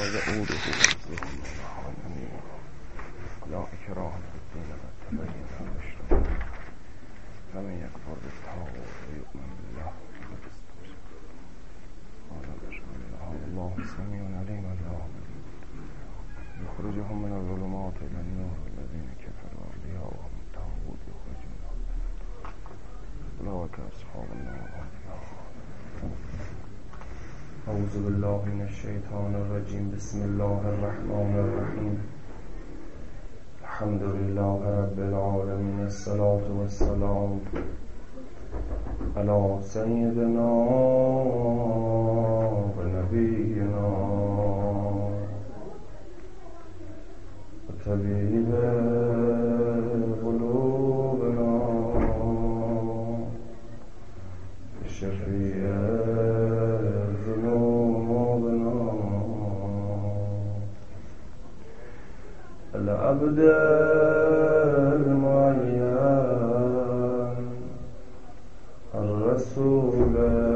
وجعوده وعزهم ومحامنه لا اکراه فی الدین قد تبین الرشد فمن یکفر بالطاغوت ویؤمن بالله فقد استمسک الله سمیع علیم الله یخرجهم من الظلمات الی النور الذین کفروا اولیاؤهم الطاغوت یخرجونهم اولئک اصحاب النار هم فیها اعوذ بالله من الشیطان الرجیم بسم الله الرحمن الرحیم الحمد لله رب العالمین الصلاة والسلام علی سیدنا و نبینا و طبیب قلوبنا شفیع ذنوبنا العبد المعين الرسول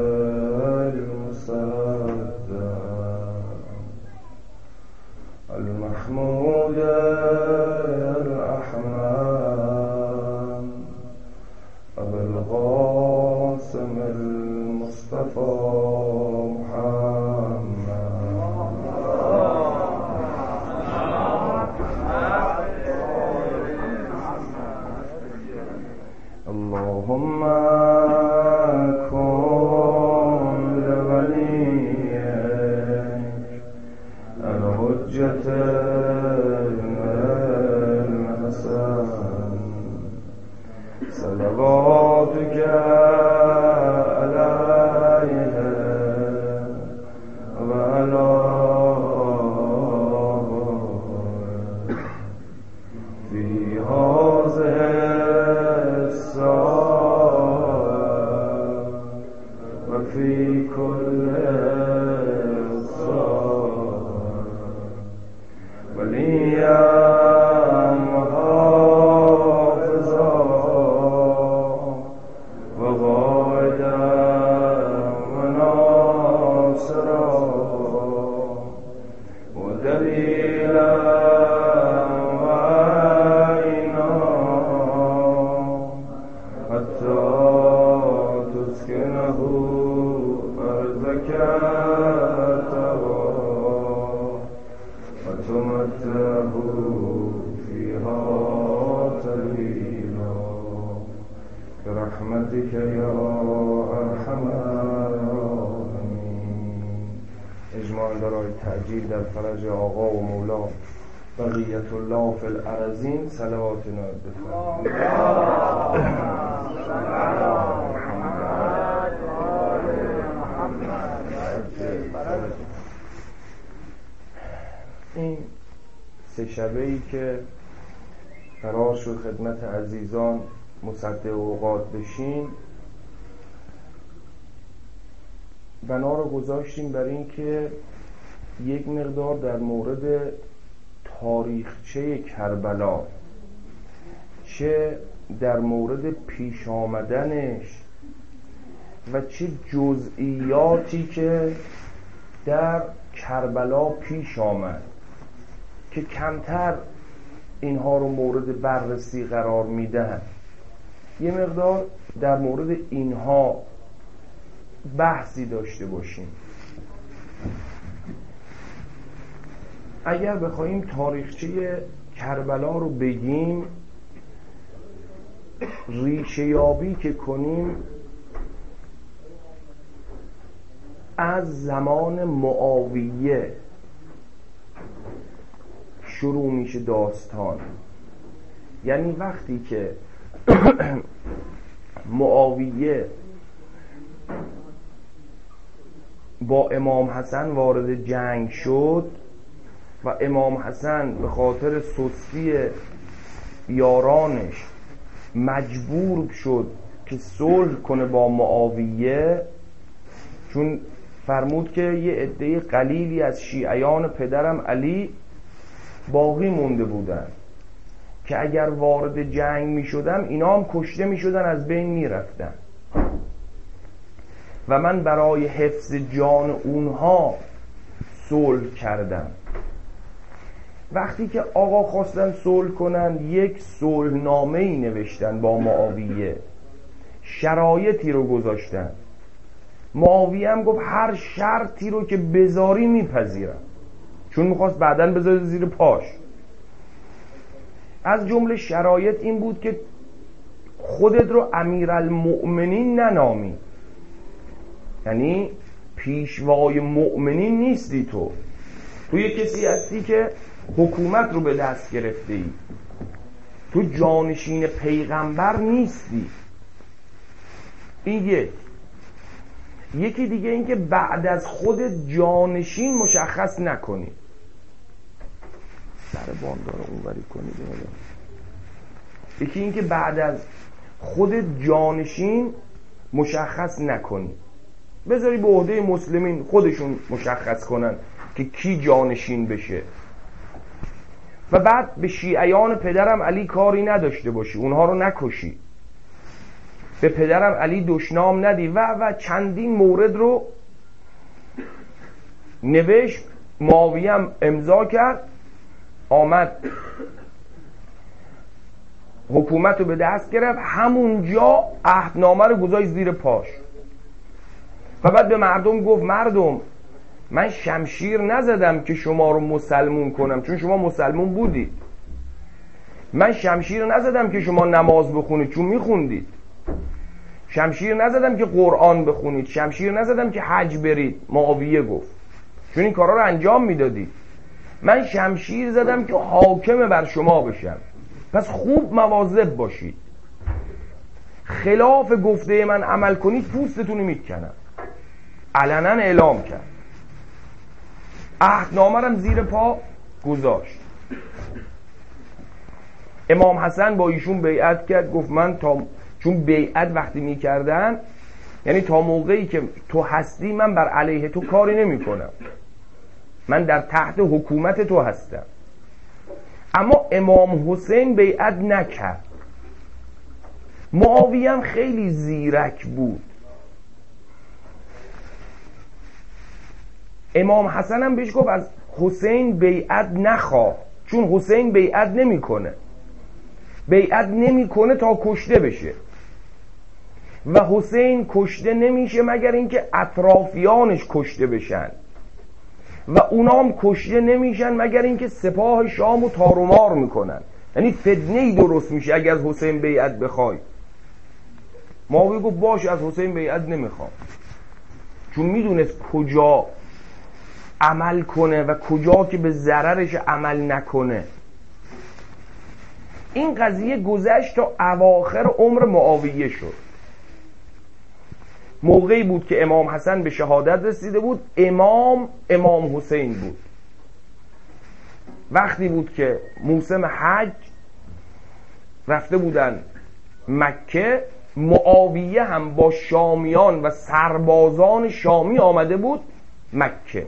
المصدق المحمود الأحمد أبو القاسم المصطفى اللهم كن لوليك الحجة الحسن صلواتك عليه وعلى في هذه وفي كل صار وليا وحافظا وغائدا وناصرا ودليلا وعينا حتى تسكنه أرضك وتمتعه فيها طويلا برحمتك يا أرحم الراحمين. اجماع برای تعجیل در فرج آقا و مولا بقیت الله فی الارضین صلواتنا بفرمایید. این سه شبه‌ای که قرار شد خدمت عزیزان مصدق اوقات بشیم، بنا رو گذاشتیم برای این که یک مقدار در مورد تاریخچه کربلا، چه در مورد پیش آمدنش و چه جزئیاتی که در کربلا پیش آمد که کمتر اینها رو مورد بررسی قرار میدن، یه مقدار در مورد اینها بحثی داشته باشیم. اگر بخوایم تاریخچه کربلا رو بگیم، ریشه یابی که کنیم، از زمان معاویه شروع میشه داستان. یعنی وقتی که معاویه با امام حسن وارد جنگ شد و امام حسن به خاطر سستی یارانش مجبور شد که صلح کنه با معاویه، چون فرمود که یه عده قلیلی از شیعیان پدرم علی باقی مونده بودن که اگر وارد جنگ می شدم اینا هم کشته می شدن، از بین می رفتن و من برای حفظ جان اونها صلح کردن. وقتی که آقا خواستن صلح کنن یک صلحنامه‌ای نوشتن با معاویه، شرایطی رو گذاشتن. معاویه هم گفت هر شرطی رو که بذاری میپذیرم، چون میخواست بعداً بذاره زیر پاش. از جمله شرایط این بود که خودت رو امیرالمؤمنین ننامی، یعنی پیشوای مؤمنین نیستی، تو یه کسی هستی که حکومت رو به دست گرفته ای، تو جانشین پیغمبر نیستی. این یکی دیگه این که بعد از خودت جانشین مشخص نکنی، سر باندار اونوری کنی. یکی این که بعد از خودت جانشین مشخص نکنی، بذاری به عهده مسلمین خودشون مشخص کنن که کی جانشین بشه، و بعد به شیعیان پدرم علی کاری نداشته باشی، اونها رو نکشی، به پدرم علی دشنام ندی و چندین مورد رو نوشت. معاویه هم امضا کرد، آمد حکومت رو به دست گرفت، همونجا عهدنامه رو گذاشت زیر پاش و بعد به مردم گفت مردم من شمشیر نزدم که شما رو مسلمون کنم، چون شما مسلمون بودید. من شمشیر نزدم که شما نماز بخونید، چون میخوندید. شمشیر نزدم که قرآن بخونید، شمشیر نزدم که حج برید، معاویه گفت، چون این کارا رو انجام میدادید. من شمشیر زدم که حاکم بر شما بشم، پس خوب مواظب باشید، خلاف گفته من عمل کنید پوستتون رو میکنم. علنا اعلام کرد، عهدنامه رو زیر پا گذاشت. امام حسن با ایشون بیعت کرد، گفت من چون بیعت وقتی میکردن یعنی تا موقعی که تو هستی من بر علیه تو کاری نمی کنم، من در تحت حکومت تو هستم. اما امام حسین بیعت نکرد. معاویه هم خیلی زیرک بود. امام حسن هم بهش گفت از حسین بیعت نخواه، چون حسین بیعت نمیکنه تا کشته بشه، و حسین کشته نمیشه مگر اینکه اطرافیانش کشته بشن، و اونام کشته نمیشن مگر اینکه سپاه شامو تارومار میکنن. یعنی فتنه‌ای درست میشه اگر از حسین بیعت بخوای. معاویه گفت باشه از حسین بیعت نمیخوام، چون میدونست کجا عمل کنه و کجا که به ضررش عمل نکنه. این قضیه گذشت تا اواخر عمر معاویه شد. موقعی بود که امام حسن به شهادت رسیده بود، امام حسین بود. وقتی بود که موسم حج رفته بودن مکه، معاویه هم با شامیان و سربازان شامی آمده بود مکه.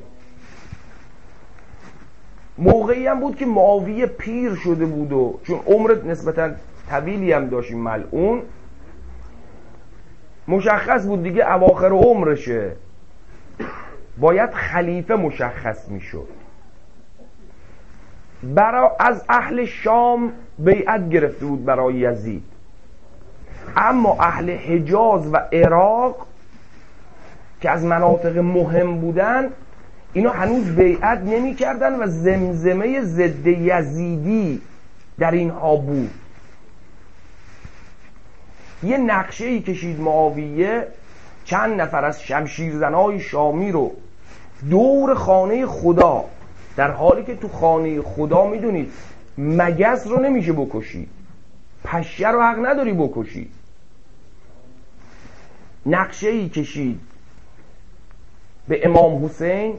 موقعی هم بود که معاویه پیر شده بود و چون عمرت نسبتا طویلی هم داشتیم ملعون، مشخص بود دیگه اواخر عمرشه، باید خلیفه مشخص میشد. از اهل شام بیعت گرفته بود برای یزید، اما اهل حجاز و عراق که از مناطق مهم بودن اینا هنوز بیعت نمی کردن و زمزمه ضد یزیدی در اینها بود. یه نقشه‌ای کشید معاویه، چند نفر از شمشیرزنای شامی رو دور خانه خدا، در حالی که تو خانه خدا میدونید مگس رو نمیشه بکشی، پشه رو حق نداری بکشی. نقشه‌ای کشید به امام حسین،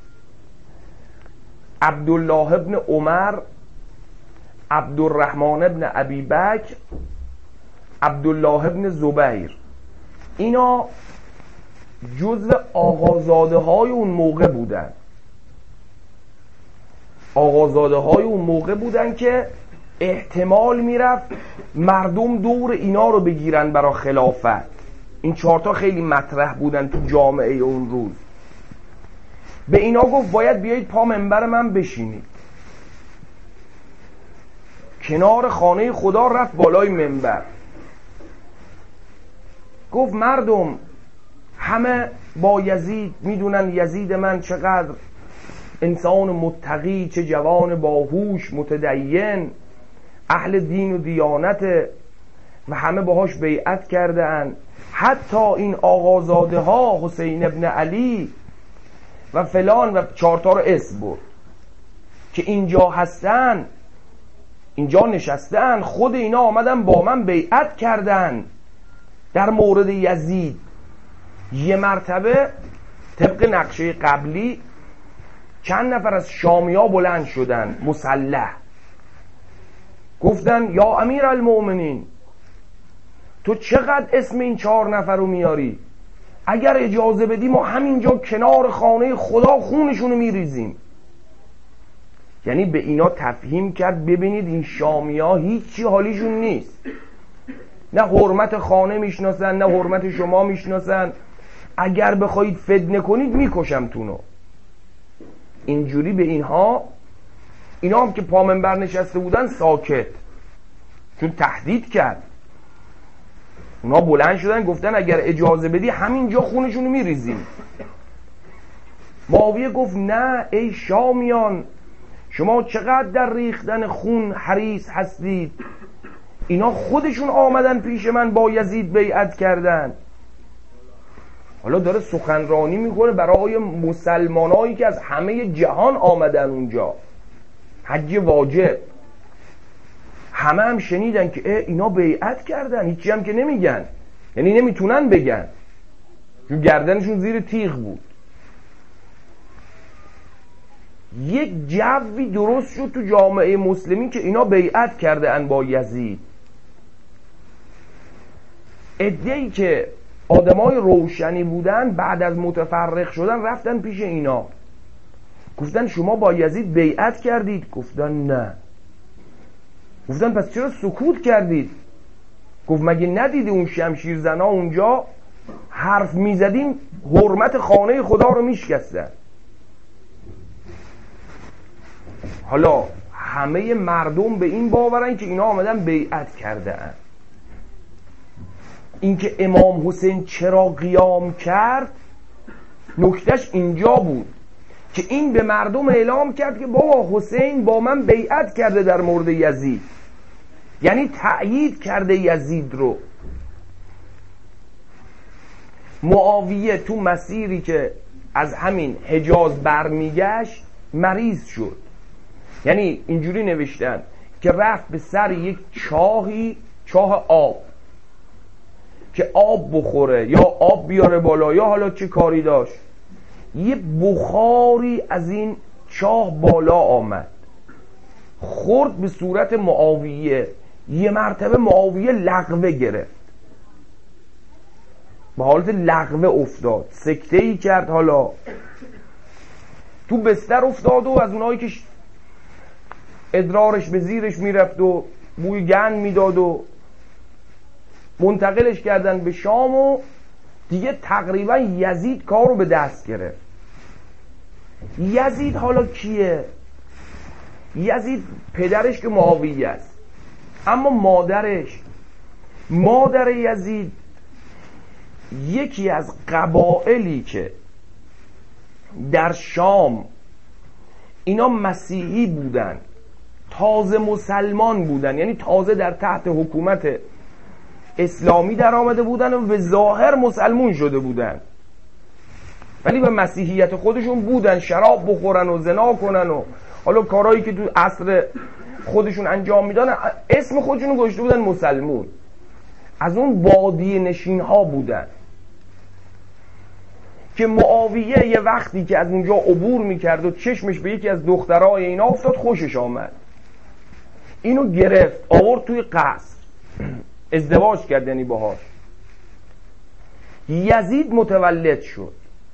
عبدالله ابن عمر، عبدالرحمن ابن ابی بکر، عبدالله ابن زبیر، اینا جزو آقازاده های اون موقع بودن. آقازاده های اون موقع بودن که احتمال میرفت مردم دور اینا رو بگیرن برای خلافت. این چهارتا خیلی مطرح بودن تو جامعه اون روز. به اینا گفت باید بیایید پا منبر من بشینید. کنار خانه خدا رفت بالای منبر، گفت مردم همه با یزید میدونن یزید من چقدر انسان متقی، چه جوان باهوش متدین اهل دین و دیانت و همه باهاش بیعت کردن. حتی این آقازاده ها حسین ابن علی و فلان و 4 تا رو اسم برد که اینجا هستن، اینجا نشستن، خود اینا آمدن با من بیعت کردن در مورد یزید. یه مرتبه طبق نقشه قبلی چند نفر از شامیا بلند شدن مسلح، گفتن یا امیر المؤمنین تو چقدر اسم این 4 نفر رو میاری؟ اگر اجازه بدی ما همینجا کنار خانه خدا خونشونو میریزیم. یعنی به اینا تفهیم کرد ببینید این شامیا هیچی حالیشون نیست، نه حرمت خانه میشناسن نه حرمت شما میشناسن، اگر بخواید فتنه کنید میکشمتونو. اینجوری به اینا هم که پا منبر نشسته بودن ساکت، چون تهدید کرد. اونا بلند شدن گفتن اگر اجازه بدی همینجا خونشونو میریزیم. معاویه گفت نه ای شامیان، شما چقدر در ریختن خون حریص هستید، اینا خودشون آمدن پیش من با یزید بیعت کردن. حالا داره سخنرانی میکنه برای مسلمانایی که از همه جهان آمدن اونجا، حج واجب. همه هم شنیدن که اینا بیعت کردن، هیچی هم که نمیگن، یعنی نمیتونن بگن چون گردنشون زیر تیغ بود. یک جوی درست شد تو جامعه مسلمین که اینا بیعت کرده ان با یزید. عده‌ای که آدمای روشنی بودن بعد از متفرق شدن رفتن پیش اینا، گفتن شما با یزید بیعت کردید؟ گفتن نه. گفتن پس چرا سکوت کردید؟ گفت مگه ندیدی اون شمشیر زنا اونجا حرف میزدیم حرمت خانه خدا رو میشکستن. حالا همه مردم به این باورن که اینا آمدن بیعت کرده ان. اینکه امام حسین چرا قیام کرد نکتهش اینجا بود که این به مردم اعلام کرد که بابا حسین با من بیعت کرده در مورد یزید، یعنی تأیید کرده یزید رو. معاویه تو مسیری که از همین حجاز برمیگشت مریض شد، یعنی اینجوری نوشتن که رفت به سر یک چاهی، چاه آب، که آب بخوره یا آب بیاره بالا یا حالا چه کاری داشت. یه بخاری از این چاه بالا آمد خورد به صورت معاویه. یه مرتبه معاویه لغوه گرفت، به حالت لغوه افتاد، سکته ای کرد، حالا تو بستر افتاد و از اونایی که ادرارش به زیرش میرفت و بوی گند میداد و منتقلش کردن به شام و دیگه تقریبا یزید کار رو به دست گرفت. یزید حالا کیه؟ یزید پدرش که معاویه است، اما مادر یزید یکی از قبائلی که در شام اینا مسیحی بودن، تازه مسلمان بودن، یعنی تازه در تحت حکومت اسلامی در آمده بودن و به ظاهر مسلمون شده بودن، ولی به مسیحیت خودشون بودن، شراب بخورن و زنا کنن و حالا کارهایی که تو عصر خودشون انجام میدن، اسم خودشون گذاشته بودن مسلمون. از اون بادیه نشین ها بودن که معاویه یه وقتی که از اونجا عبور میکرد و چشمش به یکی از دخترای اینا افتاد، خوشش آمد، اینو گرفت آورد توی قصر، ازدواج کرد یعنی باهاش. یزید متولد شد.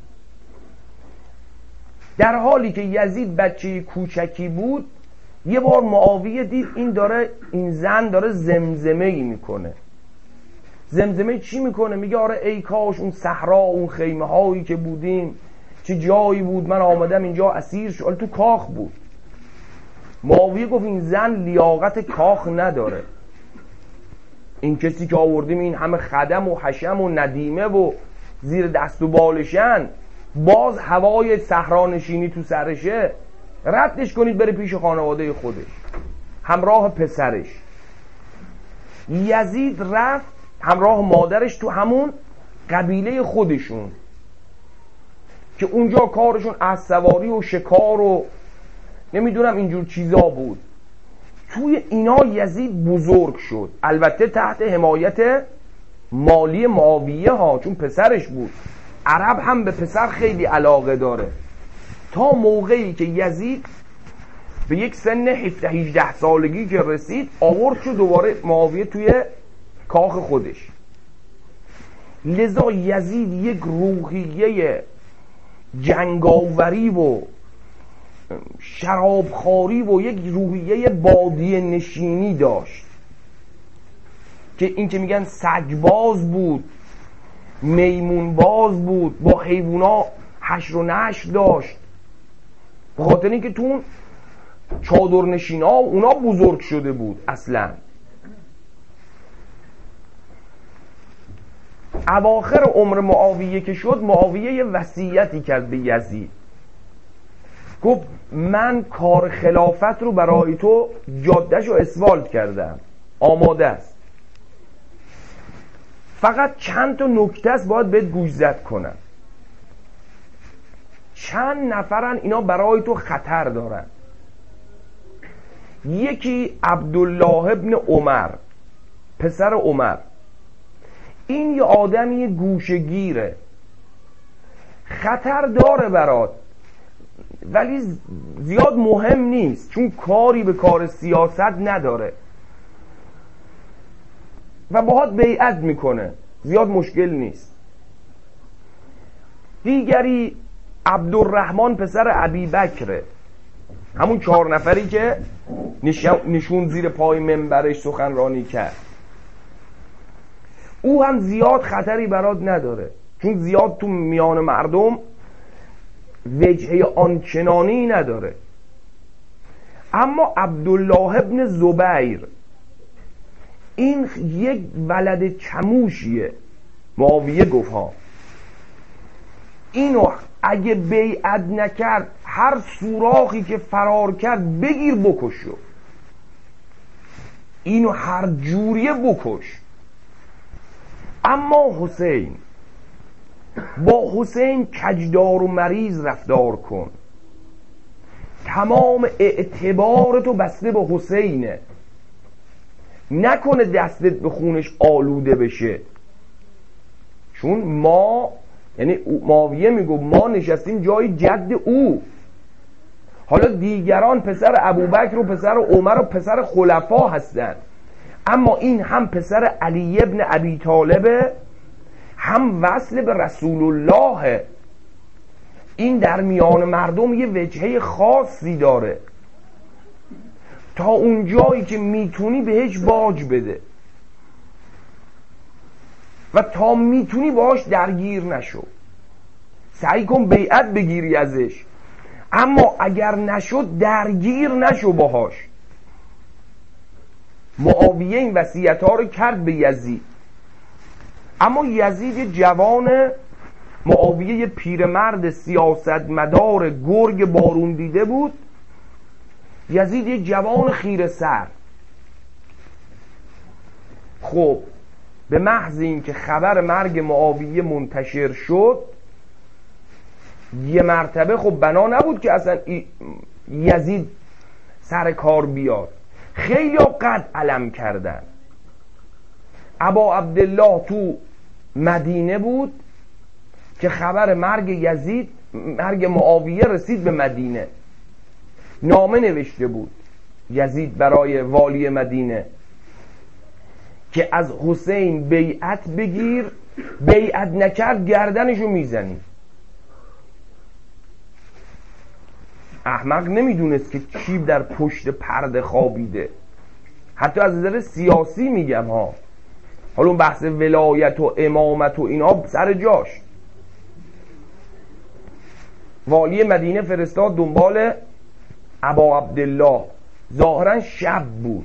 در حالی که یزید بچه کوچکی بود، یه بار معاویه دید این زن داره زمزمه‌ای میکنه. زمزمه چی میکنه؟ میگه آره ای کاش اون صحرا، اون خیمه هایی که بودیم چه جایی بود من آمدم اینجا اسیر شد، تو کاخ بود. معاویه گفت این زن لیاقت کاخ نداره، این کسی که آوردیم این همه خدم و حشم و ندیمه و زیر دست و بالشن، باز هوای صحرانشینی تو سرشه، ردش کنید بره پیش خانواده خودش همراه پسرش. یزید رفت همراه مادرش تو همون قبیله خودشون که اونجا کارشون اسب‌سواری و شکار و نمیدونم اینجور چیزا بود. توی اینا یزید بزرگ شد، البته تحت حمایت مالی معاویه ها، چون پسرش بود. عرب هم به پسر خیلی علاقه داره. تا موقعی که یزید به یک سن 17-18 سالگی که رسید، آورد شد دوباره معاویه توی کاخ خودش. لذا یزید یک روحیه جنگاوری و شرابخواری و یک روحیه بادیه نشینی داشت که این که میگن سگباز بود، میمون باز بود، با حیوونا حشر و نشر داشت. به خاطر اینکه تو چادرنشینا اونا بزرگ شده بود. اصلا اواخر عمر معاویه که شد، معاویه یه وصیتی کرد به یزید، گفت من کار خلافت رو برای تو جاده‌ش رو اسفالت کردم، آماده است، فقط چند تا نکته است باید بهت گوشزد کنم. چند نفرن اینا برای تو خطر دارن. یکی عبدالله ابن عمر، پسر عمر. این یه آدمی گوشه‌گیره، خطر داره برات ولی زیاد مهم نیست، چون کاری به کار سیاست نداره و باهات بیعت میکنه، زیاد مشکل نیست. دیگری عبدالرحمن پسر ابی بکره، همون 4 نفری که نشون زیر پای منبرش سخنرانی کرد. او هم زیاد خطری برات نداره، چون زیاد تو میان مردم وجهه آنچنانی نداره. اما عبدالله ابن زبیر، این یک ولد چموشیه. معاویه گفت ها اینو اگه بیعت نکرد، هر سوراخی که فرار کرد بگیر بکشو، اینو هر جوریه بکش. اما حسین، با حسین کجدار و مریض رفتار کن، تمام اعتبارتو بسته به حسینه، نکنه دستت به خونش آلوده بشه. چون ما، یعنی معاویه میگو ما نشستیم جای جد او، حالا دیگران پسر ابوبکر و پسر عمر و پسر خلفا هستن، اما این هم پسر علی ابن ابی طالب، هم وصل به رسول الله. این در میان مردم یه وجهه خاصی داره، تا اون جایی که میتونی بهش باج بده و تا میتونی باش درگیر نشو، سعی کن بیعت بگیری ازش، اما اگر نشد درگیر نشو باهاش. معاویه این وصیت ها رو کرد به یزید، اما یزید یه جوان، معاویه یه پیرمرد سیاستمدار گرگ بارون دیده بود، یزید یه جوان خیره سر. خب به محض این که خبر مرگ معاویه منتشر شد، یه مرتبه خب بنا نبود که اصلا یزید سر کار بیاد، خیلی قد علم کردن. ابا عبدالله تو مدینه بود که خبر مرگ یزید، مرگ معاویه رسید به مدینه. نامه نوشته بود یزید برای والی مدینه که از حسین بیعت بگیر، بیعت نکرد گردنشو میزنی. احمق نمیدونست که چی در پشت پرده خوابیده. حتی از نظر سیاسی میگم ها، حالا اون بحث ولایت و امامت و اینا سر جاش. والی مدینه فرستاد دنبال ابا عبدالله. ظاهرا شب بود.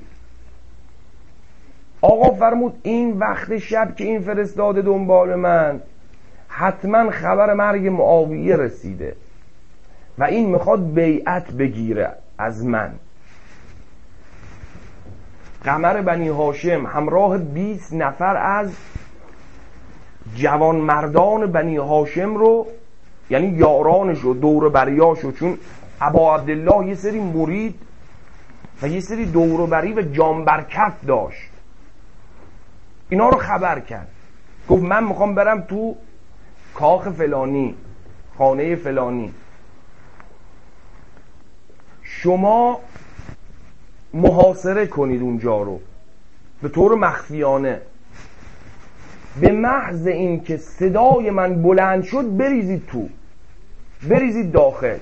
آقا فرمود این وقت شب که این فرستاده دنبال من، حتما خبر مرگ معاویه رسیده و این میخواد بیعت بگیره از من. قمر بنی هاشم همراه 20 نفر از جوان مردان بنی هاشم رو، یعنی یارانش و دور بریاشو، چون ابا عبدالله یه سری مرید و یه سری دور بری و جانبرکف داشت، اینا رو خبر کرد. گفت من میخوام برم تو کاخ فلانی، خانه فلانی، شما محاصره کنید اونجا رو به طور مخفیانه. به محض این که صدای من بلند شد بریزید تو، بریزید داخل.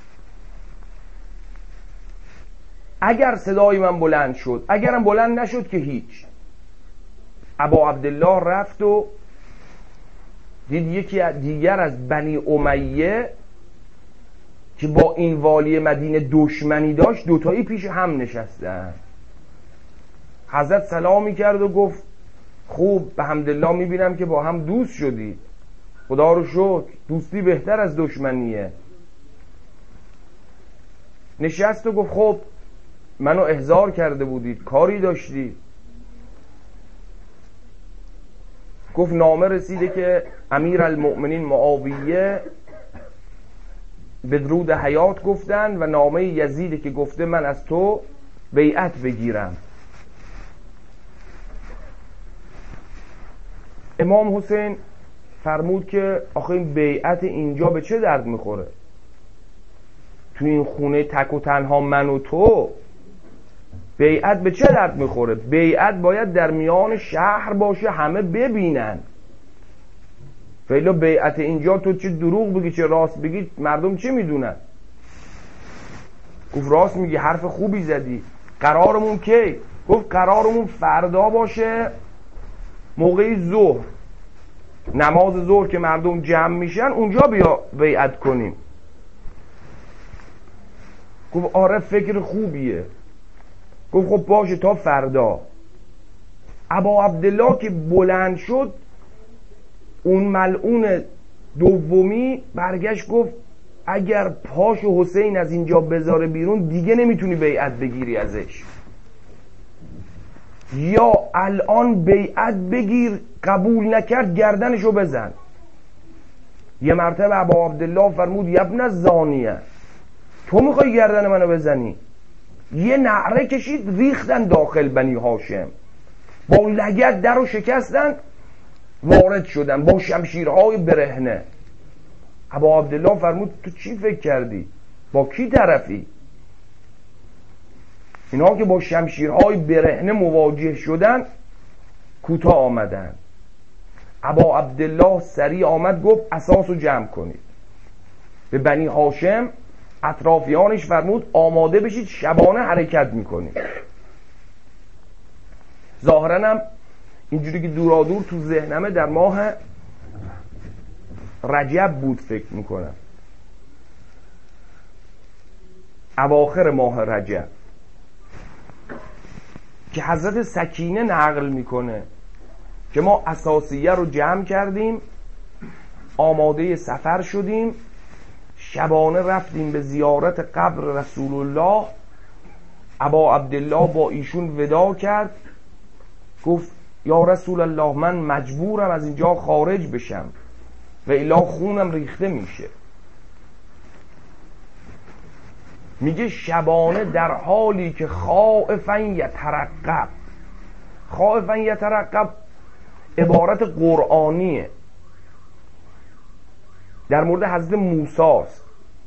اگر صدای من بلند شد، اگرم بلند نشد که هیچ. ابا عبدالله رفت و دید یکی دیگر از بنی امیه که با این والی مدینه دشمنی داشت، دوتایی پیش هم نشستن. حضرت سلامی کرد و گفت خوب، به حمدالله میبینم که با هم دوست شدید، خدا رو شکر، دوستی بهتر از دشمنیه. نشست و گفت خب منو احضار کرده بودید، کاری داشتید؟ گفت نامه رسیده که امیر المؤمنین معاویه به درود حیات گفتن و نامه یزیده که گفته من از تو بیعت بگیرم. امام حسین فرمود که آخه این بیعت اینجا به چه درد میخوره؟ تو این خونه تک و تنها من و تو، بیعت به چه درد میخوره؟ بیعت باید در میان شهر باشه، همه ببینن. فعلا بیعت اینجا تو چه دروغ بگی چه راست بگی مردم چه میدونن؟ گفت راست میگی، حرف خوبی زدی. قرارمون کی؟ گفت قرارمون فردا باشه موقع ظهر، نماز ظهر که مردم جمع میشن اونجا بیا بیعت کنیم. گفت آره فکر خوبیه. گفت خب باشه تا فردا. ابا عبدالله که بلند شد، اون ملعون دومی برگشت گفت اگر پاشو حسین از اینجا بذاره بیرون دیگه نمیتونی بیعت بگیری ازش، یا الان بیعت بگیر، قبول نکرد گردنشو بزن. یه مرتبه ابا عبدالله فرمود یبن الزانیه، تو میخوای گردن منو بزنی؟ یه نعره کشید، ریختن داخل بنی هاشم، با لگد در رو شکستن، وارد شدن با شمشیرهای برهنه. ابا عبدالله فرمود تو چی فکر کردی؟ با کی طرفی؟ اینا که با شمشیرهای برهنه مواجه شدن کوتاه آمدن. ابا عبدالله سریع آمد گفت اساسو جمع کنید. به بنی هاشم اطرافیانش فرمود آماده بشید، شبانه حرکت میکنید. ظاهرا هم اینجوری که دورادور تو ذهنمه در ماه رجب بود فکر میکنم، اواخر ماه رجب، که حضرت سکینه نقل میکنه که ما اساسیه رو جمع کردیم، آماده سفر شدیم، شبانه رفتیم به زیارت قبر رسول الله. ابا عبدالله با ایشون ودا کرد، گفت یا رسول الله من مجبورم از اینجا خارج بشم و الا خونم ریخته میشه. میگه شبانه در حالی که خائفا یترقب، خائفا یترقب عبارت قرآنیه در مورد حضرت موسی است،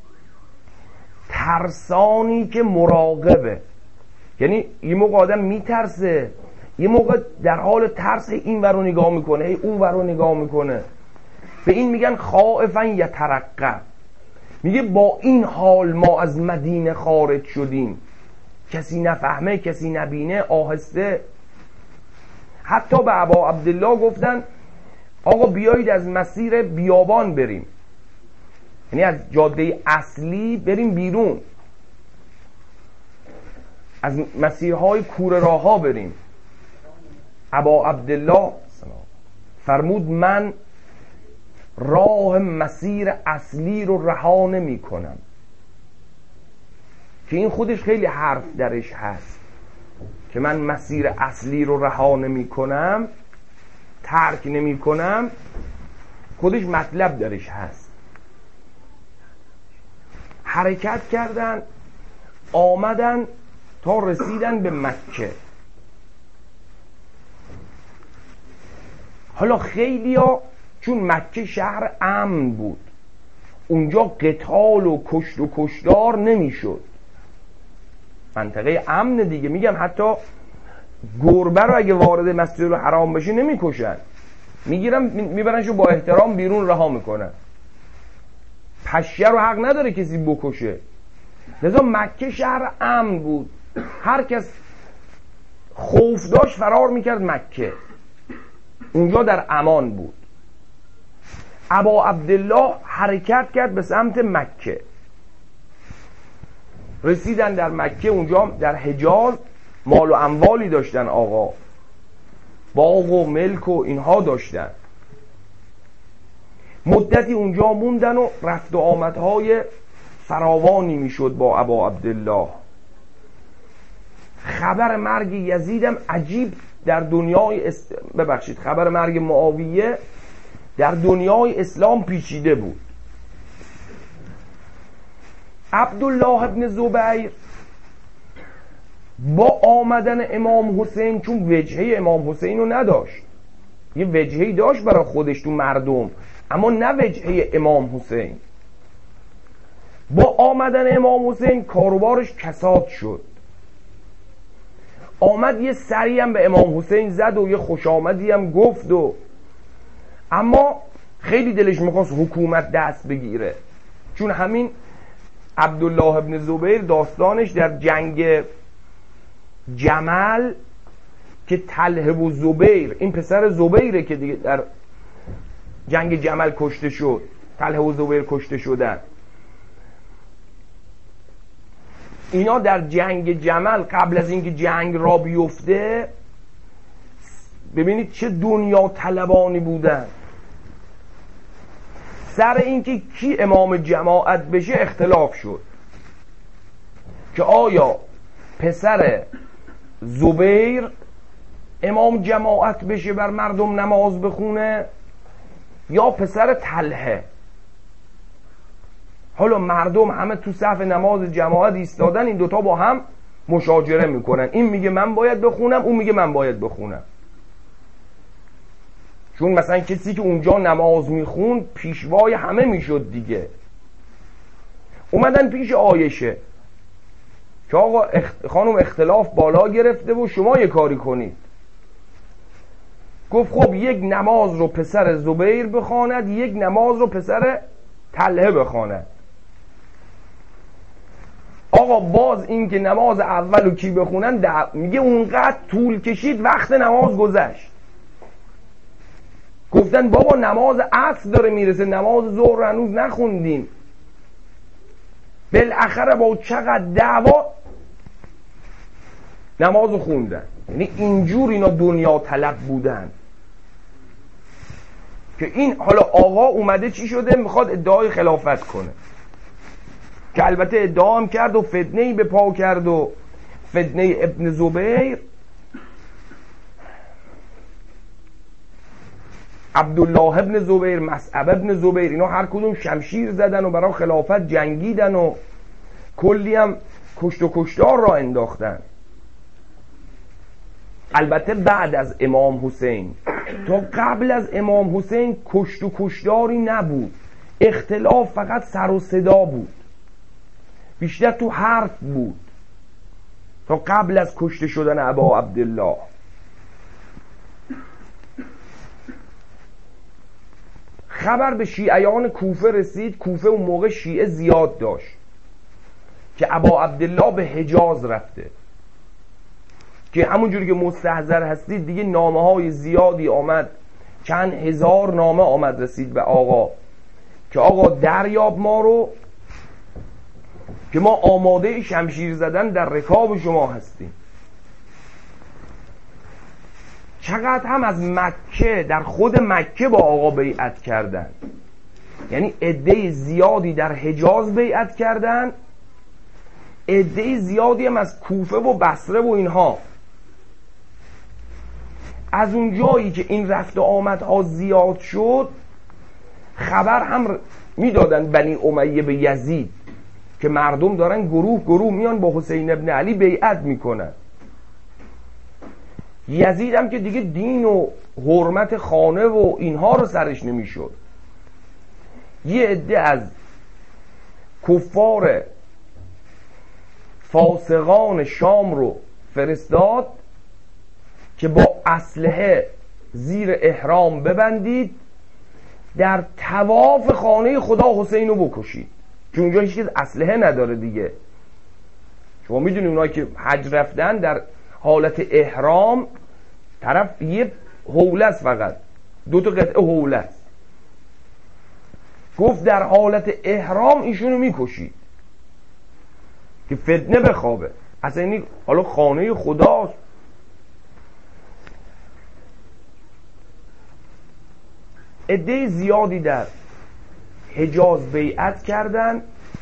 ترسانی که مراقبه، یعنی یه موقع آدم میترسه، یه موقع در حال ترس این ور رو نگاه میکنه، اون ور رو نگاه میکنه، به این میگن خائفا یترقب. میگه با این حال ما از مدینه خارج شدیم، کسی نفهمه، کسی نبینه، آهسته. حتی به ابا عبدالله گفتن آقا بیایید از مسیر بیابان بریم، یعنی از جاده اصلی بریم بیرون، از مسیرهای کوره راه ها بریم. ابا عبدالله فرمود من راه مسیر اصلی رو رها نمی کنم، که این خودش خیلی حرف درش هست که من مسیر اصلی رو رها نمی کنم، ترک نمی کنم، خودش مطلب درش هست. حرکت کردن، آمدن تا رسیدن به مکه. حالا خیلی ها چون مکه شهر امن بود، اونجا قتال و کشت و کشتار نمی شد، منطقه امن دیگه. میگم حتی گربه رو اگه وارد مسجد الحرام بشه نمی کشن، میگیرن میبرنشو با احترام بیرون رها میکنن. پشه رو حق نداره کسی بکشه. لذا مکه شهر امن بود، هر کس خوف داشت فرار میکرد مکه، اونجا در امان بود. ابا عبدالله حرکت کرد به سمت مکه. رسیدن در مکه، اونجا در حجاز مال و اموالی داشتن آقا، باغ و ملک و اینها داشتن. مدتی اونجا موندن و رفت و آمدهای فراوانی میشد با ابا عبدالله. خبر مرگ یزیدم عجیب در دنیای خبر مرگ معاویه در دنیای اسلام پیچیده بود. عبدالله ابن زبیر با آمدن امام حسین، چون وجهه امام حسین رو نداشت، یه وجههی داشت برای خودش تو مردم، اما نه وجهه امام حسین. با آمدن امام حسین کاروبارش کساد شد. آمد یه سری هم به امام حسین زد و یه خوش آمدی هم گفت اما خیلی دلش میخواست حکومت دست بگیره، چون همین عبدالله ابن زبیر داستانش در جنگ جمل که طلحه و زبیر، این پسر زبیره که دیگه در جنگ جمل کشته شد، طلحه و زبیر کشته شدن. اینا در جنگ جمل قبل از اینکه جنگ را بیفته، ببینید چه دنیا طلبانی بودن، سر اینکه کی امام جماعت بشه اختلاف شد که آیا پسر زبیر امام جماعت بشه بر مردم نماز بخونه یا پسر طلحه. حالا مردم همه تو صف نماز جماعت ایستادن، این دوتا با هم مشاجره میکنن، این میگه من باید بخونم، اون میگه من باید بخونم. چون مثلا کسی که اونجا نماز میخوند پیشوای همه میشد دیگه. اومدن پیش عایشه که آقا خانم اختلاف بالا گرفته و شما یه کاری کنید. گفت خب یک نماز رو پسر زبیر بخواند، یک نماز رو پسر طلحه بخواند. آقا باز این که نماز اول رو کی بخونن میگه اونقدر طول کشید وقت نماز گذشت. گفتن بابا نماز عصر داره میرسه، نماز ظهر هنوز نخوندیم. بالاخره با چقدر دعوا نمازو خوندن. یعنی اینجور اینا دنیا طلب بودن که این حالا آقا اومده چی شده میخواد ادعای خلافت کنه، که البته ادعا هم کرد و فتنه‌ای به پا کرد و فتنه ابن زبیر. عبدالله ابن زبیر، مصعب ابن زبیر، اینا هر کدوم شمشیر زدن و برای خلافت جنگیدن و کلی هم کشت و کشتار را انداختن. البته بعد از امام حسین، تا قبل از امام حسین کشت و کشتاری نبود، اختلاف فقط سر و صدا بود، بیشتر تو حرف بود تا قبل از کشته شدن ابا عبدالله. خبر به شیعیان کوفه رسید. کوفه اون موقع شیعه زیاد داشت که ابا عبدالله به حجاز رفته، که همونجوری که مستحضر هستید دیگه نامه های زیادی آمد، چند هزار نامه آمد رسید به آقا که آقا دریاب ما رو که ما آماده شمشیر زدن در رکاب شما هستیم. چقدر هم از مکه، در خود مکه با آقا بیعت کردن، یعنی عده زیادی در حجاز بیعت کردن، عده زیادی هم از کوفه و بصره و اینها. از اون جایی که این رفت و آمدها زیاد شد، خبر هم میدادن بنی امیه به یزید که مردم دارن گروه گروه میان با حسین ابن علی بیعت میکنن. یزید هم که دیگه دین و حرمت خانه و اینها رو سرش نمیشد، یه عده از کفار فاسقان شام رو فرستاد که با اسلحه زیر احرام ببندید، در طواف خانه خدا حسین رو بکشید، چون اونجا هیچ کس اسلحه نداره دیگه. شما میدونید اونایی که حج رفتن در حالت احرام، طرف یه حوله است، فقط 2 تا قطعه حوله است. گفت در حالت احرام ایشونو میکشید که فتنه بخوابه، اصلا اینی حالا خانه خداست. عده زیادی در حجاز بیعت کردن،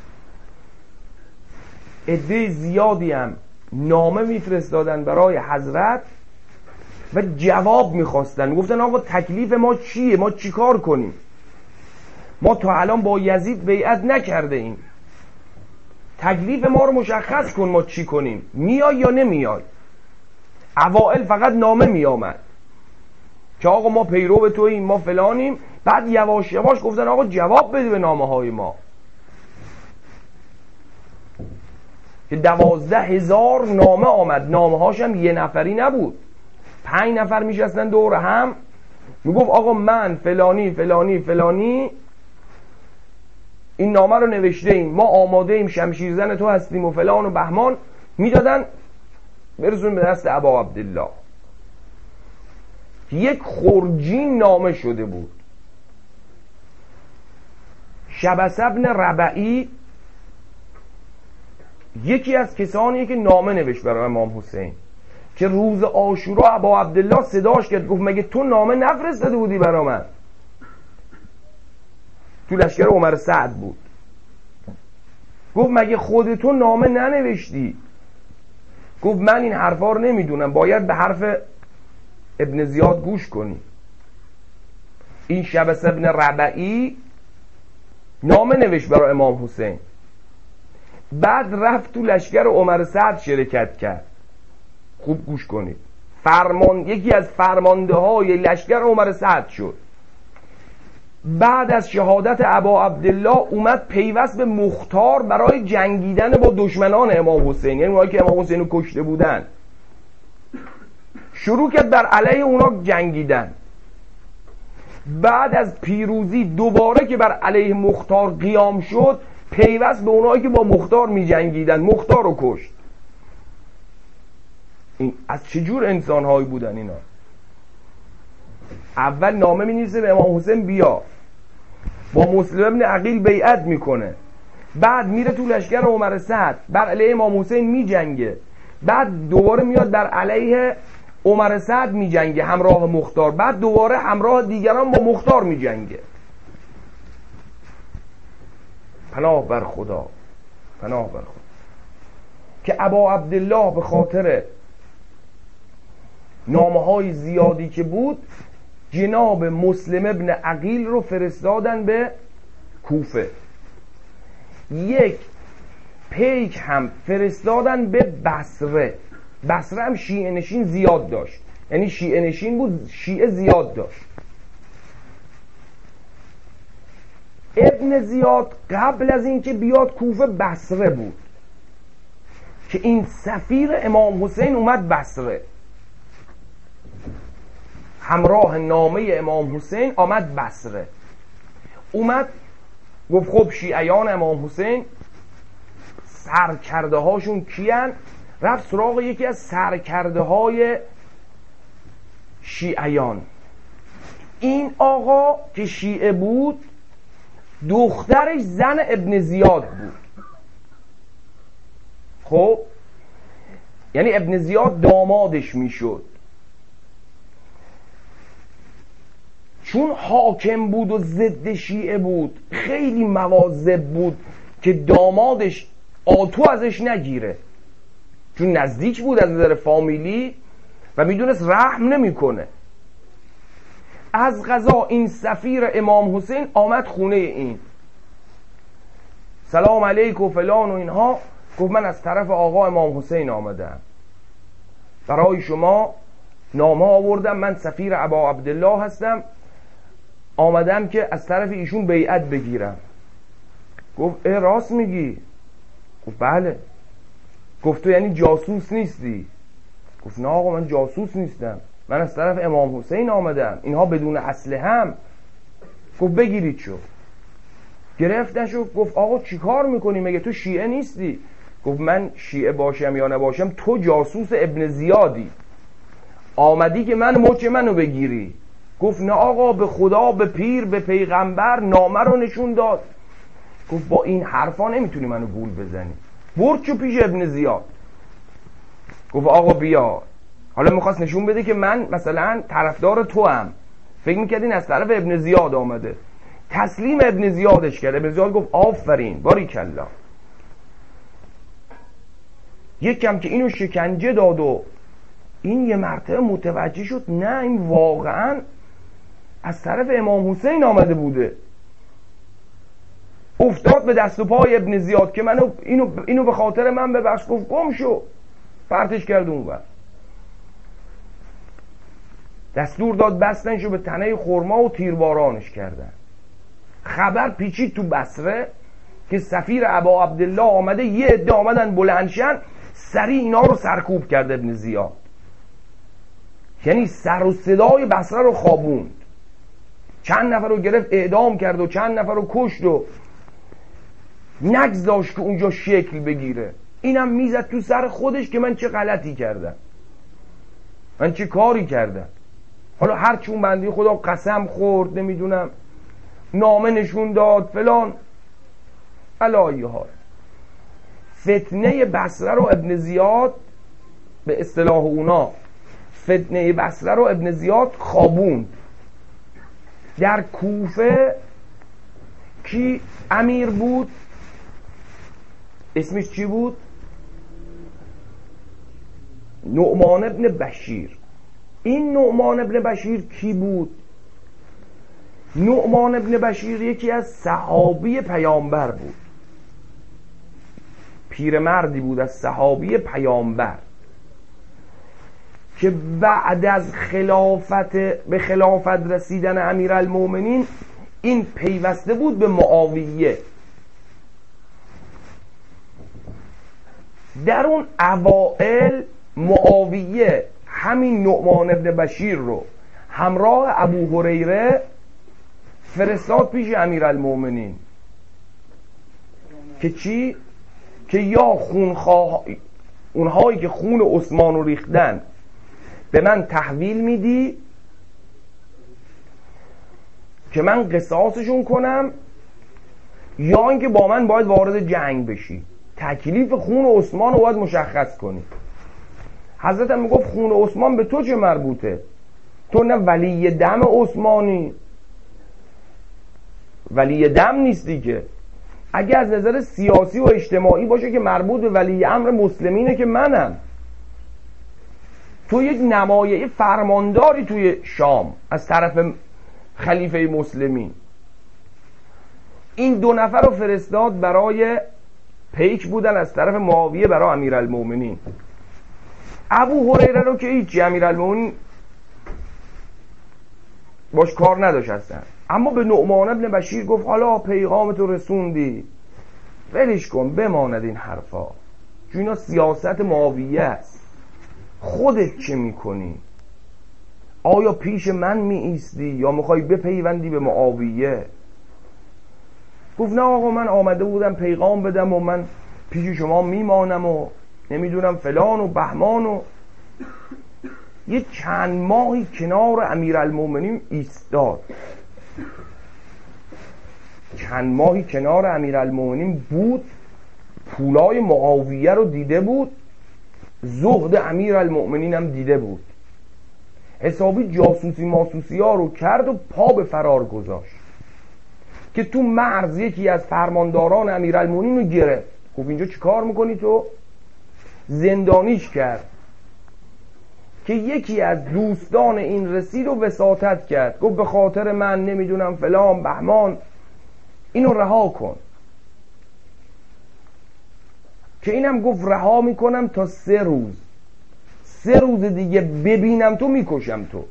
عده زیادی هم نامه میفرستادن برای حضرت و جواب میخواستن. گفتن آقا تکلیف ما چیه؟ ما چی کار کنیم؟ ما تا الان با یزید بیعت نکرده ایم، تکلیف ما رو مشخص کن، ما چی کنیم؟ میای یا نمیای؟ اوائل فقط نامه میامد که آقا ما پیرو توییم، ما فلانیم. بعد یواش یواش گفتن آقا جواب بده به نامه های ما، که 12,000 نامه آمد. نامه هاش هم یه نفری نبود، 5 نفر میشستن دور هم، میگفت آقا من فلانی فلانی فلانی این نامه رو نوشته ایم، ما آماده ایم، شمشیر زن تو هستیم و فلان و بهمان. میدادن برسون به دست ابا عبدالله. یک خرجین نامه شده بود. شبس بن ربعی یکی از کسانی که نامه نوشت برای امام حسین، که روز عاشورا ابا عبدالله صداش کرد، گفت مگه تو نامه نفرستاده بودی برای من؟ تو لشکر عمر سعد بود. گفت مگه خودتو نامه ننوشتی؟ گفت من این حرفا رو نمیدونم، باید به حرف ابن زیاد گوش کنی. این شبس ابن ربعی نامه نوشت برای امام حسین، بعد رفت تو لشکر عمر سعد شرکت کرد. خوب گوش کنید، یکی از فرمانده های لشکر عمر سعد شد. بعد از شهادت ابا عبدالله اومد پیوست به مختار برای جنگیدن با دشمنان امام حسین، یعنی اونایی که امام حسین رو کشته بودن. شروع کرد بر علیه اونا جنگیدن. بعد از پیروزی دوباره که بر علیه مختار قیام شد، پیوست به اونایی که با مختار می جنگیدن، مختار رو کشت. این از چجور انسانهایی بودن اینا؟ اول نامه می نویسه به امام حسین بیا، با مسلم ابن عقیل بیعت میکنه، بعد میره تو لشکر عمر سعد بر علیه امام حسین می جنگه، بعد دوباره میاد بر علیه عمر سعد می جنگه همراه مختار، بعد دوباره همراه دیگران با مختار می جنگه. پناه بر خدا، پناه بر خدا. که ابا عبدالله به خاطر نامه‌های زیادی که بود، جناب مسلم ابن عقیل رو فرستادن به کوفه. یک پیک هم فرستادن به بصره. بصره هم شیعه نشین زیاد داشت، یعنی شیعه نشین بود، شیعه زیاد داشت. ابن زیاد قبل از اینکه بیاد کوفه بصره بود، که این سفیر امام حسین اومد بصره، همراه نامه امام حسین آمد بصره. اومد گفت خب شیعیان امام حسین سرکرده هاشون کیان؟ رفت سراغ یکی از سرکرده های شیعیان. این آقا که شیعه بود دخترش زن ابن زیاد بود. خب یعنی ابن زیاد دامادش میشد. چون حاکم بود و ضد شیعه بود، خیلی مواظب بود که دامادش آتو ازش نگیره، چون نزدیک بود از نظر فامیلی و میدونست رحم نمیکنه. از قضا این سفیر امام حسین آمد خونه این، سلام علیک و فلان و اینها. گفت من از طرف آقا امام حسین آمدم، برای شما نامه آوردم، من سفیر ابا عبدالله هستم، آمدم که از طرف ایشون بیعت بگیرم. گفت راست میگی؟ گفت بله. گفت تو یعنی جاسوس نیستی؟ گفت نه آقا من جاسوس نیستم، من از طرف امام حسین آمدم، اینها بدون اسلحه هم. گفت بگیرید شو. گرفتنشو. گفت آقا چی کار میکنی، مگه تو شیعه نیستی؟ گفت من شیعه باشم یا نباشم تو جاسوس ابن زیادی، آمدی که من مچ منو بگیری. گفت نه آقا، به خدا، به پیر، به پیغمبر نامه رو نشون داد. گفت با این حرفا نمیتونی منو گول بزنی، برد چو پیش ابن زیاد. گفت آقا بیا. حالا میخواست نشون بده که من مثلا طرفدار تو هم، فکر میکردین از طرف ابن زیاد آمده. تسلیم ابن زیادش کرد. ابن زیاد گفت آفرین باریکلا. یکم که اینو شکنجه داد و این یه مرتبه متوجه شد نه این واقعا از طرف امام حسین آمده بوده. افتاد به دست و پای ابن زیاد که منو اینو به خاطر من ببخش. گفت گم شو، پرتش کرد اونور. دستور داد بستنشو به تنه خرما و تیربارانش کردن. خبر پیچید تو بصره که سفیر ابا عبدالله آمده، یه عده آمدن بلندشن، سریع اینا رو سرکوب کرد ابن زیاد. یعنی سر و صدای بصره رو خوابوند، چند نفر رو گرفت اعدام کرد و چند نفر رو کشت و نگذاشت که اونجا شکل بگیره. اینم میزد تو سر خودش که من چه غلطی کردم، من چه کاری کردم. حالا هر چون بندی خدا قسم خورد، نمیدونم نامه نشون داد فلان. علایه ها فتنه بصره رو ابن زیاد، به اصطلاح اونا فتنه بصره رو ابن زیاد خوابوند. در کوفه کی امیر بود؟ اسمش چی بود؟ نعمان ابن بشیر. این نعمان ابن بشیر کی بود؟ نعمان ابن بشیر یکی از صحابی پیامبر بود، پیرمردی بود از صحابی پیامبر که بعد از به خلافت رسیدن امیرالمومنین این پیوسته بود به معاویه. در اون اوائل معاویه همین نعمان ابن بشیر رو همراه ابو هریره فرستاد پیش امیرالمومنین که چی؟ که یا اونهایی که خون عثمان رو ریختن به من تحویل میدی که من قصاصشون کنم، یا اینکه با من باید وارد جنگ بشی، تکلیف خون عثمان رو باید مشخص کنی. حضرت هم میگفت خون عثمان به تو چه مربوطه؟ تو نه ولی دم عثمانی، ولی دم نیستی که. اگه از نظر سیاسی و اجتماعی باشه که مربوط به ولی امر مسلمینه که منم. تو یک نمایه فرمانداری توی شام از طرف خلیفه مسلمین. این دو نفر رو فرستاد برای پیک بودن از طرف معاویه برای امیرالمومنین. ابو هریره رو که هیچی امیرالمومنین باش کار نداشت هستن، اما به نعمان ابن بشیر گفت حالا پیغامتو رسوندی، ولش کن بماند این حرفا، چون اینا سیاست معاویه است. خودت چه میکنی؟ آیا پیش من می ایستی یا میخوای بپیوندی به معاویه؟ گفت نه آقا، من آمده بودم پیغام بدم و من پیش شما میمانم و نمیدونم فلان و بهمان. و یه چند ماهی کنار امیرالمومنین ایستاد. چند ماهی کنار امیرالمومنین بود، پولای معاویه رو دیده بود، زهد امیرالمومنین هم دیده بود، حسابی جاسوسی ماسوسی ها رو کرد و پا به فرار گذاشت که تو مرز یکی از فرمانداران امیرالمومنین رو گرفت. خب اینجا چی کار میکنی تو؟ زندانیش کرد که یکی از دوستان این رسید و وساطت کرد، گفت به خاطر من نمیدونم فلان بهمان اینو رها کن، که اینم گفت رها میکنم تا 3 روز، 3 روز دیگه ببینم تو میکشم تو.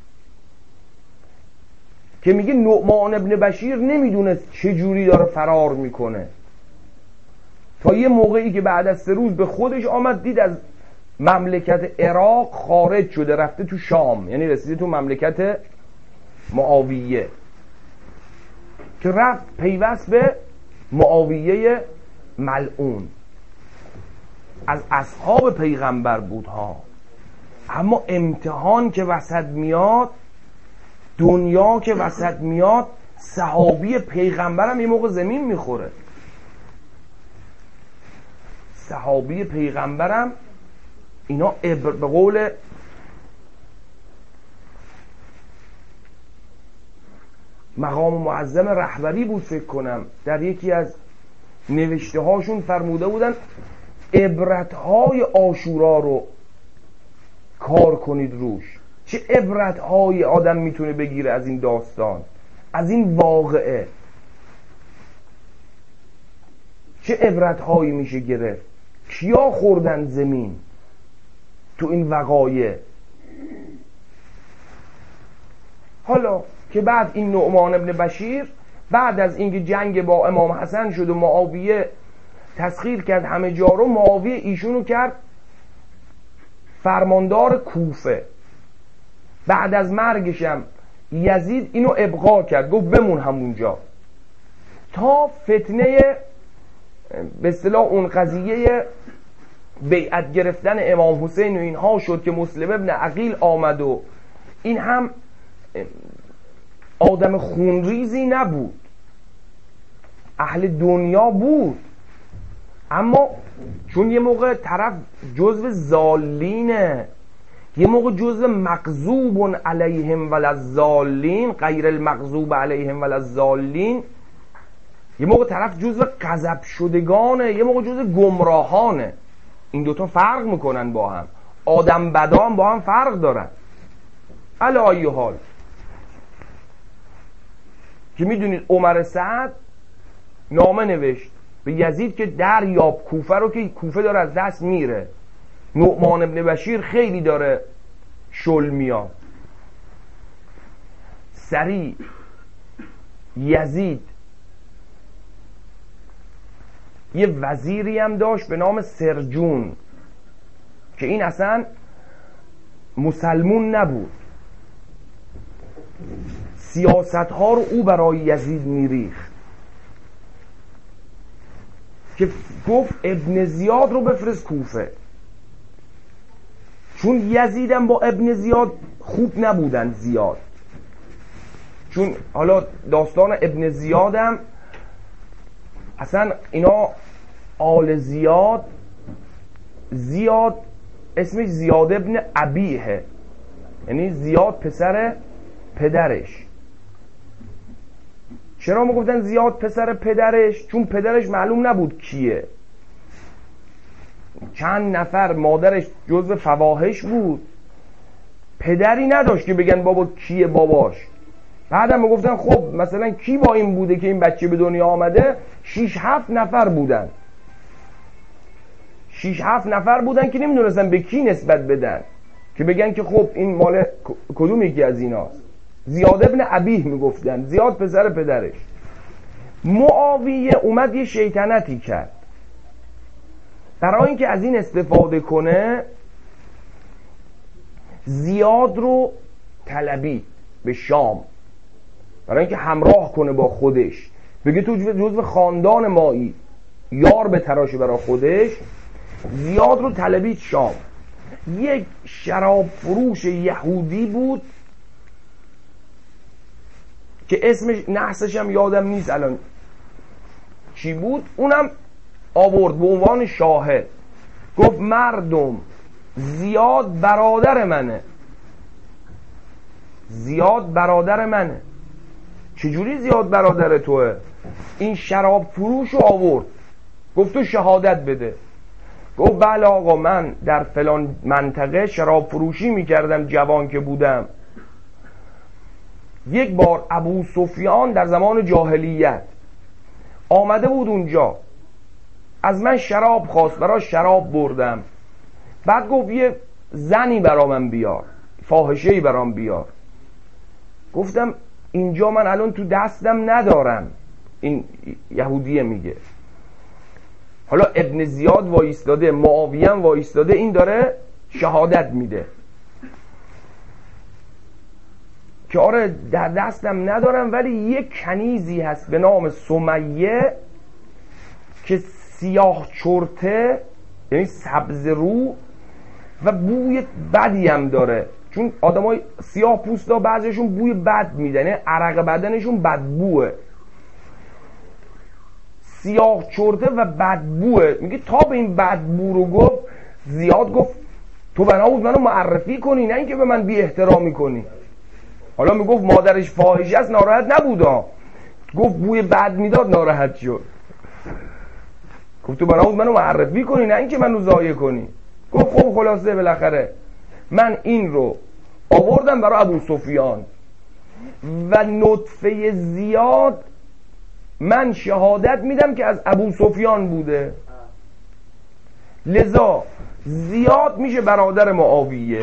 که میگه نعمان ابن بشیر نمیدونست چه جوری داره فرار میکنه، تا یه موقعی که بعد از 3 روز به خودش آمد، دید از مملکت عراق خارج شده رفته تو شام، یعنی رسیده تو مملکت معاویه، که رفت پیوست به معاویه ملعون، از اصحاب پیغمبر بود ها. اما امتحان که وسط میاد، دنیا که وسط میاد، صحابی پیغمبرم یه موقع زمین میخوره. صحابی پیغمبرم اینا به قول مقام معظم رهبری بود فکر کنم، در یکی از نوشته هاشون فرموده بودن عبرتهای عاشورا رو کار کنید روش. چه عبرتهای آدم میتونه بگیره از این داستان، از این واقعه؟ چه عبرتهایی میشه گرفت؟ کیا خوردن زمین تو این وقایع؟ حالا که بعد این نعمان ابن بشیر بعد از اینکه جنگ با امام حسن شد و معاویه تسخیر کرد همه جا رو، معاویه ایشونو کرد فرماندار کوفه. بعد از مرگشم یزید اینو ابقا کرد، گفت بمون همونجا تا فتنه به اصطلاح اون قضیه بیعت گرفتن امام حسین و اینها شد که مسلم ابن عقیل آمد و این هم آدم خونریزی نبود، اهل دنیا بود، اما چون یه موقع طرف جزو ضالینه، یه موقع جزو مغضوب علیهم وللضالین غیر المغضوب علیهم وللضالین، یه موقع طرف جزو غضب شدگانه، یه موقع جزو گمراهانه. این دوتا فرق میکنن با هم، آدم بدان با هم فرق دارن. علی ای حال که میدونید عمر سعد نامه نوشت به یزید که دریاب کوفه رو، که کوفه داره از دست میره، نعمان ابن بشیر خیلی داره شل میاد. سریع یزید یه وزیری هم داشت به نام سرجون که این اصلا مسلمون نبود، سیاست ها رو او برای یزید میریخت، که گفت ابن زیاد رو بفرست کوفه، چون یزیدم با ابن زیاد خوب نبودن زیاد. چون حالا داستان ابن زیادم اصلا اینا آل زیاد اسمش زیاد ابن ابیه، یعنی زیاد پسر پدرش. چرا ما گفتن زیاد پسر پدرش؟ چون پدرش معلوم نبود کیه، چند نفر، مادرش جزو فواحش بود، پدری نداشت که بگن بابا کیه باباش. بعدم گفتن خب مثلا کی با این بوده که این بچه به دنیا آمده؟ 6-7 نفر بودن، 6-7 نفر بودن که نمیدونستن به کی نسبت بدن که بگن که خب این مال کدوم یکی از ایناست. زیاد ابن ابیه میگفتن، زیاد پسر پدرش. معاویه اومد یه شیطنتی کرد، برای اینکه از این استفاده کنه زیاد رو طلبید به شام، برای اینکه همراه کنه با خودش، بگه تو جزو خاندان مایی، یار به تراشه برای خودش. زیاد رو طلبید شام. یک شراب فروش یهودی بود که اسمش نحسش هم یادم نیست الان چی بود اونم آورد به عنوان شاهد. گفت مردم زیاد برادر منه، زیاد برادر منه. چجوری زیاد برادر توه؟ این شراب فروش رو آورد، گفت تو شهادت بده. گفت بله آقا، من در فلان منطقه شراب فروشی میکردم جوان که بودم. یک بار ابو سفیان در زمان جاهلیت آمده بود اونجا، از من شراب خواست، برای شراب بردم. بعد گفت یه زنی برا من بیار، فاحشه‌ای برام بیار. گفتم اینجا من الان تو دستم ندارم. این یهودیه میگه. حالا ابن زیاد وایستاده، معاویه وایستاده، این داره شهادت میده که آره در دستم ندارم، ولی یک کنیزی هست به نام سمیه که سیاه چرته، یعنی سبز رو و بوی بدی هم داره، چون آدمای سیاه پوستا بعضیشون بوی بد میدن، یعنی عرق بدنشون بدبوه، سیاه چرته و بدبوه. میگه تا به این بدبو رو گفت، زیاد گفت تو بنا بود منو معرفی کنی، نه اینکه به من بی احترامی کنی. حالا میگفت مادرش فاحشه است، ناراحت نبودا، گفت بوی بد میداد ناراحت شد. گفت تو بنا بود منو معرفی کنی، نه اینکه منو ضایع کنی. گفت خب خلاصه بالاخره من این رو آوردم برای ابو سفیان و نطفه زیاد من شهادت میدم که از ابو سفیان بوده، لذا زیاد میشه برادر معاویه.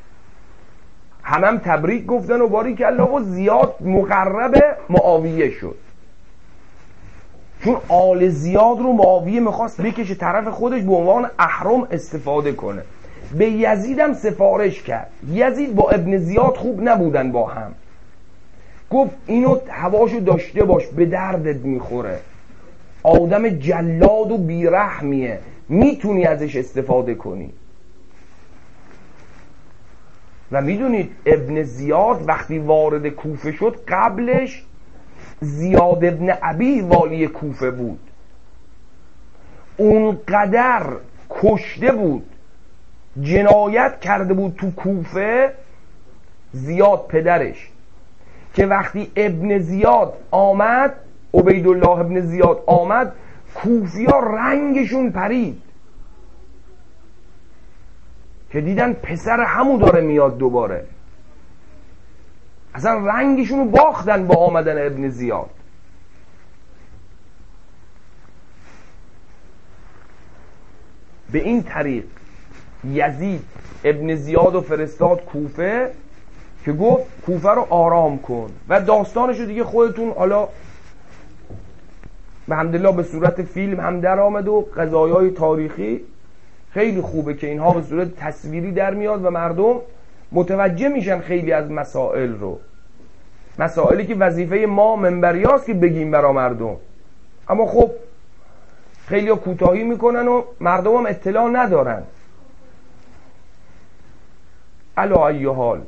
هم تبریک گفتن و باریک الله، و زیاد مقرب معاویه شد، چون آل زیاد رو معاویه میخواست بکشه طرف خودش به عنوان احرام استفاده کنه. به یزیدم سفارش کرد. یزید با ابن زیاد خوب نبودن با هم، گفت اینو هواشو داشته باش، به دردت میخوره، آدم جلاد و بیرحمیه، میتونی ازش استفاده کنی. و میدونید ابن زیاد وقتی وارد کوفه شد، قبلش زیاد ابن ابی والی کوفه بود، اونقدر کشته بود، جنایت کرده بود تو کوفه، زیاد پدرش، که وقتی ابن زیاد آمد، عبیدالله ابن زیاد آمد، کوفیا رنگشون پرید که دیدن پسر همو داره میاد دوباره، اصلا رنگشونو باختن با آمدن ابن زیاد. به این طریق یزید ابن زیاد و فرستاد کوفه که گفت کوفه رو آرام کن و داستانشو دیگه خودتون حالا به حمدالله به صورت فیلم هم در آمد و قضایای تاریخی خیلی خوبه که اینها به صورت تصویری در میاد و مردم متوجه میشن خیلی از مسائل رو، مسائلی که وظیفه ما منبریاست که بگیم برا مردم، اما خب خیلی ها کوتاهی میکنن و مردم هم اطلاع ندارن. علا ای حال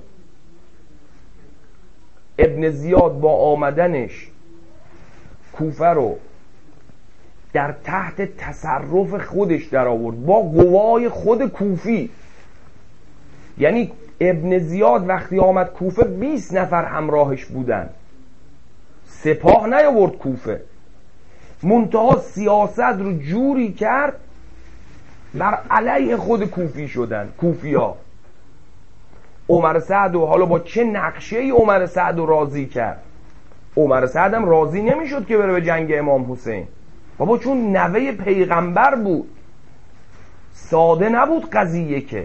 ابن زیاد با آمدنش کوفه رو در تحت تصرف خودش در آورد با قوای خود کوفی. یعنی ابن زیاد وقتی آمد کوفه 20 نفر همراهش بودن، سپاه نیاورد کوفه، منتها سیاست رو جوری کرد بر علیه خود کوفی شدن کوفیا. عمر سعد و حالا با چه نقشه ای عمر سعد رو راضی کرد. عمر سعد هم راضی نمیشد که بره به جنگ امام حسین، بابا چون نوه پیغمبر بود، ساده نبود قضیه که.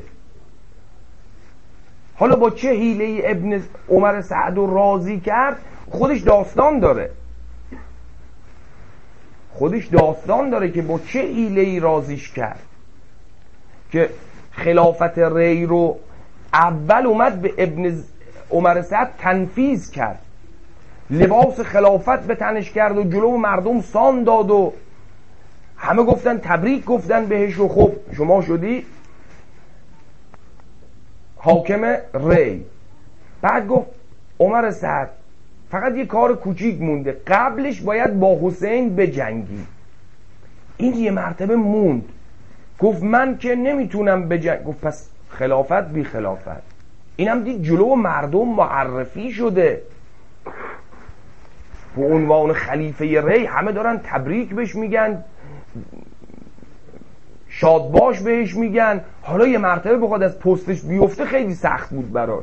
حالا با چه حیله ابن عمر سعد رو راضی کرد، خودش داستان داره، خودش داستان داره که با چه حیله‌ای راضیش کرد که خلافت ری رو اول اومد به ابن عمر سعد تنفیذ کرد، لباس خلافت به تنش کرد و جلو مردم سان داد و همه گفتن تبریک گفتن بهش و خب شما شدی حاکم ری. بعد گفت عمر سعد فقط یه کار کوچیک مونده، قبلش باید با حسین بجنگی. این یه مرتبه موند، گفت من که نمیتونم بجنگ. گفت پس خلافت بی خلافت. اینم دید جلو مردم معرفی شده به عنوان خلیفه ری، همه دارن تبریک بهش میگن، شادباش بهش میگن. حالا یه مرتبه بخواد از پستش بیفته خیلی سخت بود براش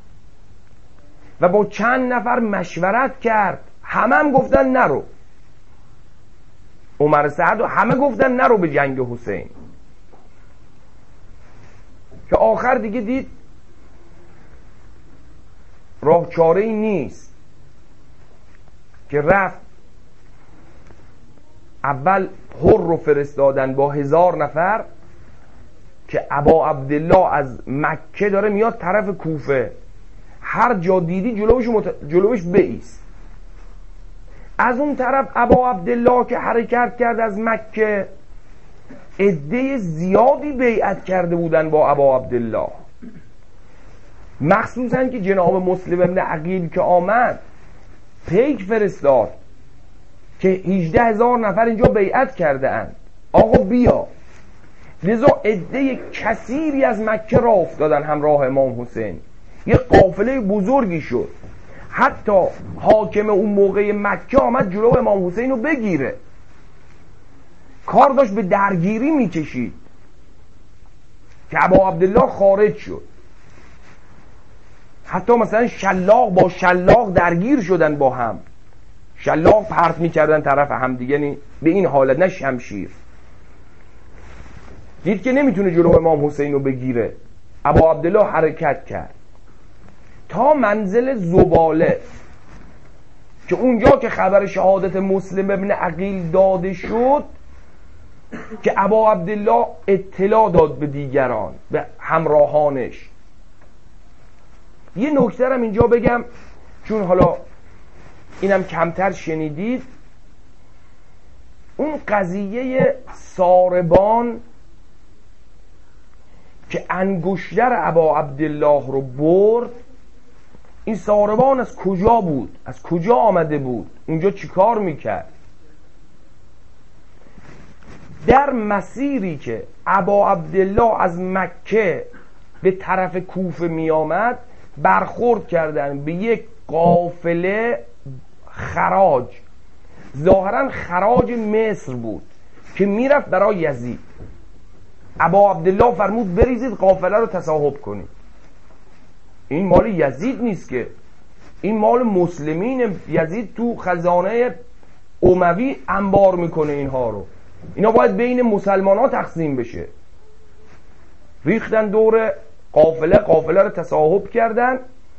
و با چند نفر مشورت کرد، همه هم گفتن نرو. عمر سعد و همه گفتن نرو به جنگ حسین، که آخر دیگه دید راه چاره ای نیست، که رفت اول حر رو فرستادن با 1000 نفر که ابا عبدالله از مکه داره میاد طرف کوفه، هر جا دیدی جلوش بایست. از اون طرف ابا عبدالله که حرکت کرد از مکه، عده زیادی بیعت کرده بودن با ابا عبدالله، مخصوصا که جناب مسلم ابن عقیل که آمد پیک فرستاد که 18,000 نفر اینجا بیعت کرده اند، آقا بیا. لذا عده کثیری از مکه را افتادن همراه امام حسین، یه قافله بزرگی شد. حتی حاکم اون موقع مکه آمد جلو امام حسین رو بگیره، کار داشت به درگیری میکشید که ابا عبدالله خارج شد. حتی مثلا شلاق با شلاق درگیر شدن با هم، شلاق پرت میکردن طرف هم دیگه، به این حالت، نه شمشیر. دید که نمیتونه جلو امام حسین رو بگیره، ابا عبدالله حرکت کرد تا منزل زباله، که اونجا که خبر شهادت مسلم ابن عقیل داده شد که ابا عبدالله اطلاع داد به دیگران، به همراهانش. یه نکته هم اینجا بگم چون حالا اینم کمتر شنیدید، اون قضیه ساربان که انگشتر ابا عبدالله رو برد، این ساربان از کجا بود؟ از کجا آمده بود؟ اونجا چی کار میکرد؟ در مسیری که ابا عبدالله از مکه به طرف کوفه می آمد، برخورد کردن به یک قافله خراج، ظاهرا خراج مصر بود که میرفت برای یزید. ابا عبدالله فرمود بریزید قافله رو تصاحب کنید، این مال یزید نیست که، این مال مسلمین. یزید تو خزانه اموی انبار میکنه اینها رو، اینا باید بین مسلمان ها تقسیم بشه. ریختن دور قافله رو تصاحب کردن.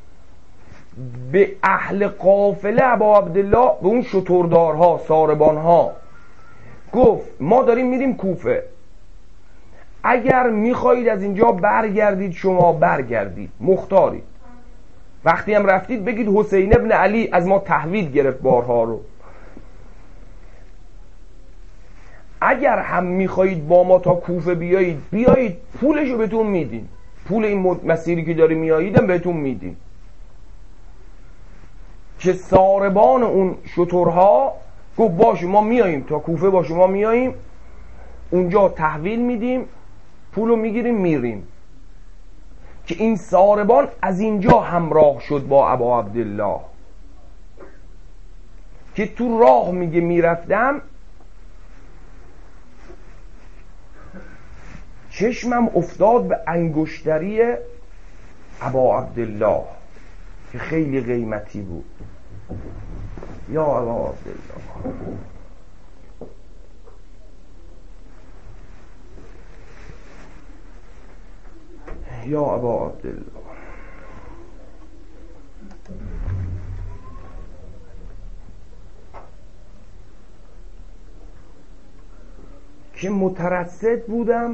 به اهل قافله ابا عبدالله، به اون شتردارها، ساربانها گفت ما داریم میریم کوفه، اگر میخواهید از اینجا برگردید شما برگردید، مختارید. وقتی هم رفتید بگید حسین ابن علی از ما تحویل گرفت بارها رو. اگر هم میخواهید با ما تا کوفه بیایید پولشو بهتون میدیم، پول این مسیری که داری میاییدم بهتون میدیم. که ساربان اون شترها گفت باشه ما میاییم تا کوفه، با شما میاییم، اونجا تحویل میدیم، پولو میگیریم میریم. که این ساربان از اینجا همراه شد با ابا عبدالله، که تو راه میگه میرفتم چشمم افتاد به انگشتری ابا عبدالله که خیلی قیمتی بود. یا ابا عبدالله، یا ابا عبدالله، که مترصد بودم،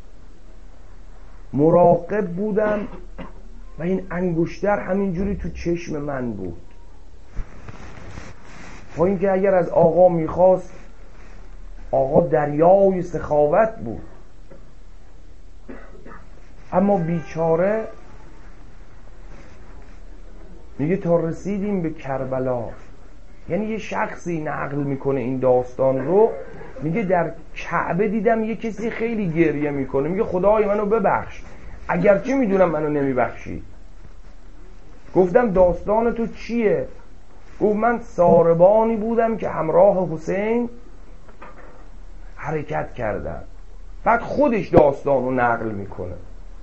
مراقب بودم و این انگشتر همینجوری تو چشم من بود، با اینکه اگر از آقا میخواست، آقا دریای سخاوت بود، اما بیچاره میگه تا رسیدیم به کربلا یعنی یه شخصی نقل میکنه این داستان رو، میگه در کعبه دیدم یه کسی خیلی گریه میکنه، میگه خدای منو ببخش، اگرچه میدونم منو نمیبخشی. گفتم داستان تو چیه؟ گفت من ساربانی بودم که همراه حسین حرکت کردم. بعد خودش داستان رو نقل میکنه.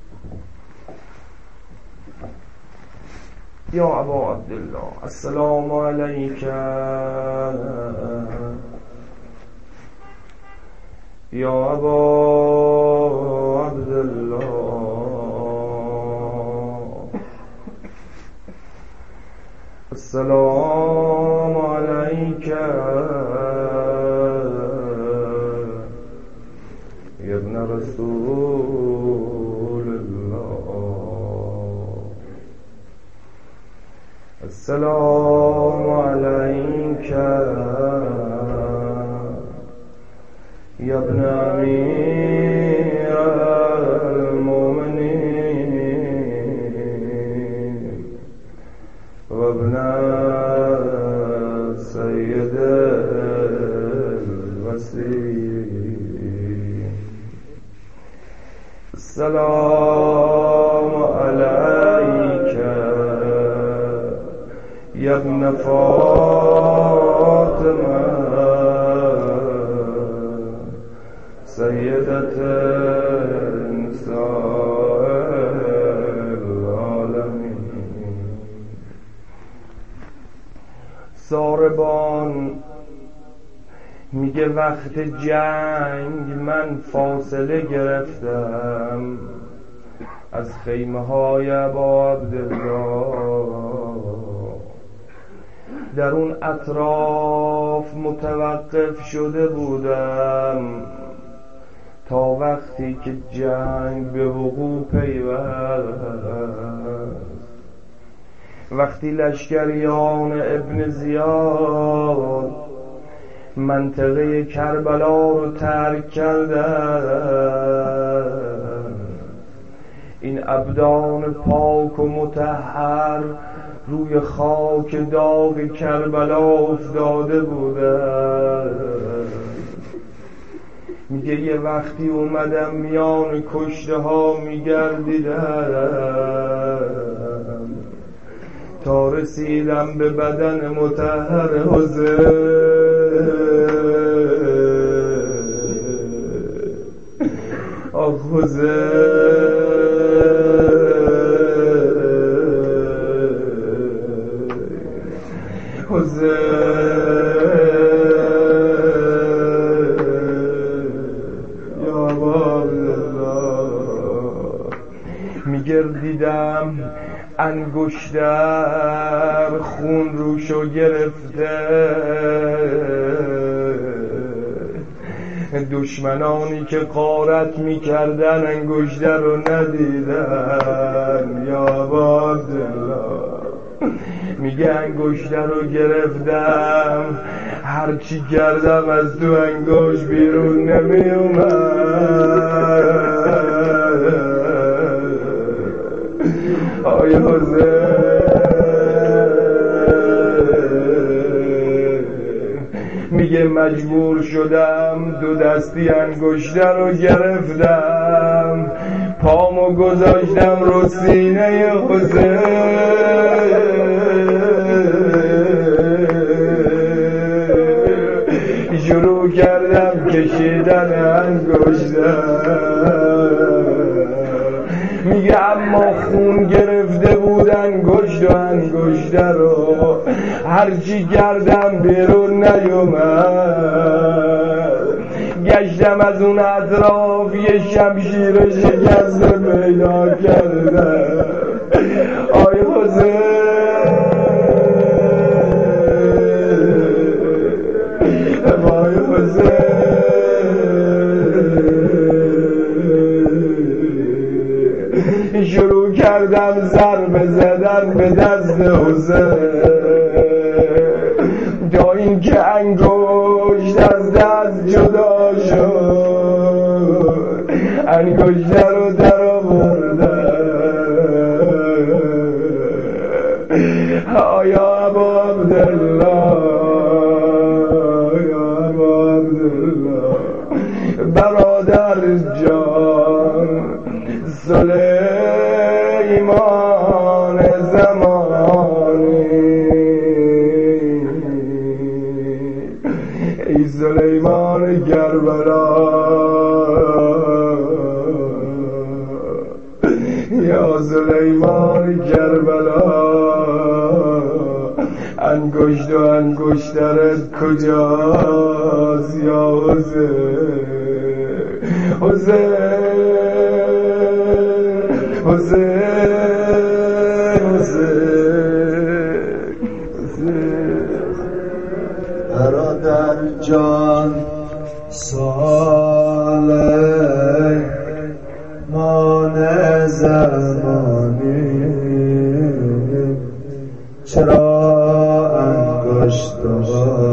یا ابا عبدالله السلام علیک یا ابا عبدالله السلام علیک یا ابن رسول الله السلام علیک یا ابن امیر المؤمنین و ابن سید الوصیین السلام علیک یا ابن فاطمه سیدت نساء العالمین. ساربان میگه وقت جنگ من فاصله گرفتم از خیمه های ابا عبدالله، در اون اطراف متوقف شده بودم تا وقتی که جنگ به وقوع پیوست. وقتی لشکریان ابن زیاد منطقه کربلا رو ترک کردن، این ابدان پاک و مطهر روی خاک داغ کربلا افتاده بودن. میگه یه وقتی اومدم میان کشته ها میگردیدم تا رسیدم به بدن مطهر حسین. آخ حسین میگردیدم انگشتر خون روشو گرفته، دشمنانی که غارت میکردن انگشتر رو ندیدن. یا ابا عبدالله میگه انگشتر رو گرفتم، هرچی کردم از تو انگشت بیرون نمی اومد. آی حسین میگه مجبور شدم دو دستی انگشتر رو گرفتم، پامو گذاشتم رو سینه حسین، شروع کردم کشیدن انگشتر. میگه اما خون گرفته بود انگشت و انگشتر رو، هرچی کردم بیرون نیومد. گشتم از اون اطراف یه شمشیر شکسته پیدا کردم. آی حسین آی حسین شروع کردم ضربه زدن به دست حسین تا اینکه انگشت از دست جدا شد، انگشت رو در آوردم. آیا ابا عبدالله جان سلیمان زمانی ای سلیمان کربلا یا سلیمان کربلا انگشت و انگشترت کجاست یا حسین حسین حسین حسین برادر جان صالح مان زمانی چرا انگشت